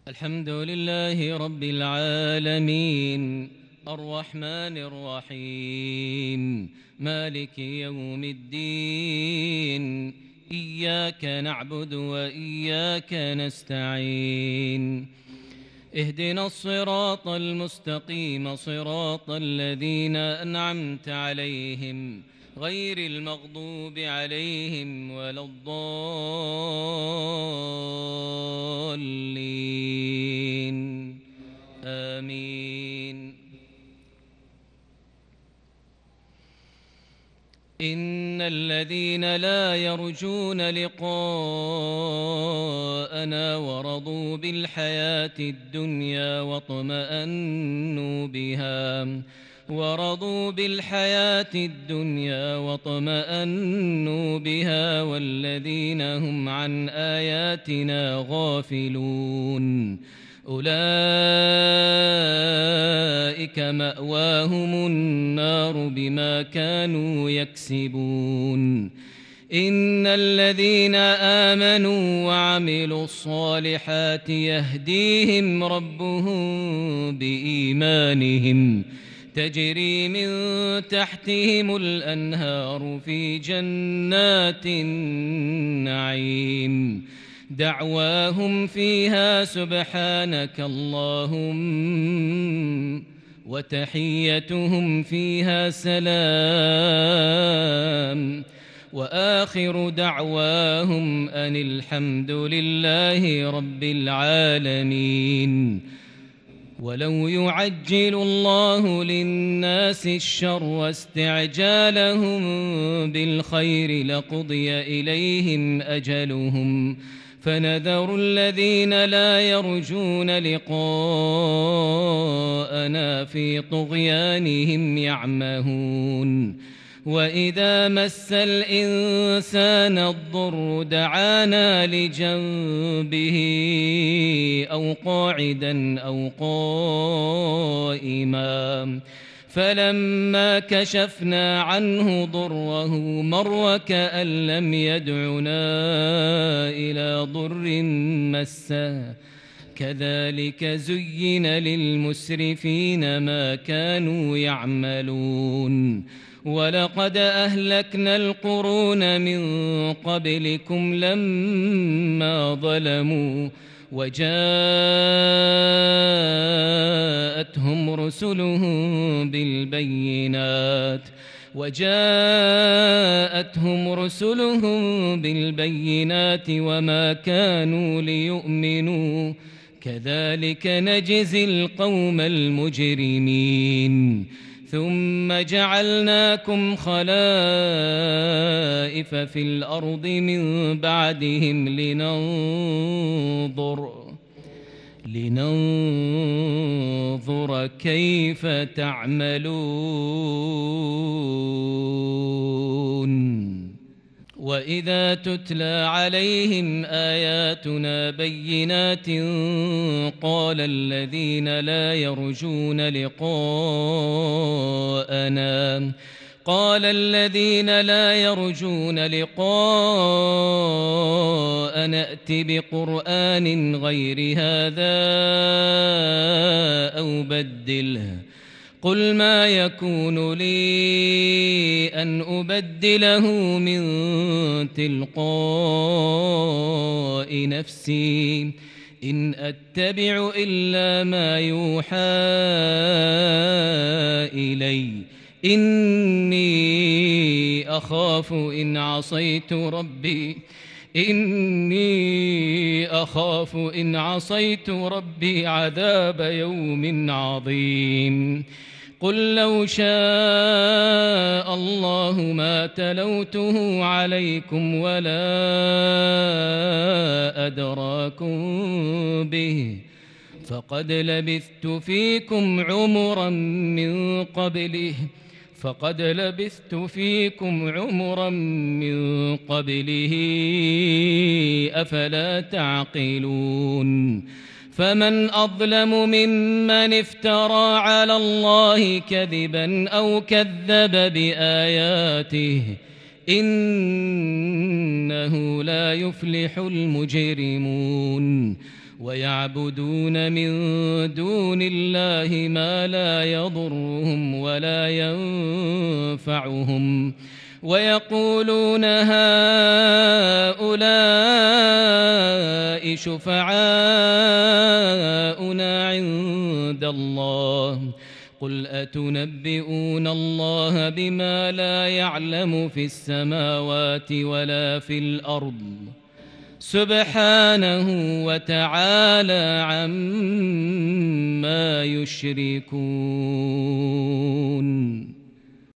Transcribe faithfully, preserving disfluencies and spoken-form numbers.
الحمد لله رب العالمين الرحمن الرحيم مالك يوم الدين إياك نعبد وإياك نستعين اهدنا الصراط المستقيم صراط الذين أنعمت عليهم غير المغضوب عليهم ولا الضالين آمين. إن الذين لا يرجون لقاءنا ورضوا بالحياة الدنيا واطمأنوا بها ورضوا بالحياة الدنيا واطمأنوا بها والذين هم عن آياتنا غافلون أولئك مأواهم النار بما كانوا يكسبون. إن الذين آمنوا وعملوا الصالحات يهديهم ربهم بإيمانهم تجري من تحتهم الأنهار في جنات النعيم دعواهم فيها سبحانك اللهم وتحيتهم فيها سلام وآخر دعواهم أن الحمد لله رب العالمين. ولو يعجل الله للناس الشر واستعجالهم بالخير لقضي إليهم أجلهم فنذر الذين لا يرجون لقاءنا في طغيانهم يعمهون. وإذا مس الإنسان الضر دعانا لجنبه أو قاعدا أو قائما فلما كشفنا عنه ضره مر كأن لم يدعنا إلى ضر مسه كذلك زين للمسرفين ما كانوا يعملون. ولقد أهلكنا القرون من قبلكم لما ظلموا وجاءتهم رسلهم بالبينات وجاءتهم رسلهم بالبينات وما كانوا ليؤمنوا كذلك نجزي القوم المجرمين. ثم جعلناكم خلائف في الأرض من بعدهم لننظر لننظر كيف تعملون. وإذا تتلى عليهم آياتنا بينات قال الذين لا يرجون لقاءنا قال الذين لا يرجون لقاءنا ائت بقرآن غير هذا أو بدله قل ما يكون لي أن أبدله من تلقاء نفسي إن أتبع إلا ما يوحى إلي إني أخاف إن عصيت ربي إني أخاف إن عصيت ربي عذاب يوم عظيم. قل لو شاء الله ما تلوته عليكم ولا أدراكم به فقد لبثت فيكم عمرا من قبله فقد لبثت فيكم عمرا من قبله أفلا تعقلون. فمن أظلم ممن افترى على الله كذبا أو كذب بآياته إنه لا يفلح المجرمون. ويعبدون من دون الله ما لا يضرهم ولا ينفعهم ويقولون هؤلاء شفعاؤنا عند الله قل أتنبئون الله بما لا يعلم في السماوات ولا في الأرض سبحانه وتعالى عما يشركون.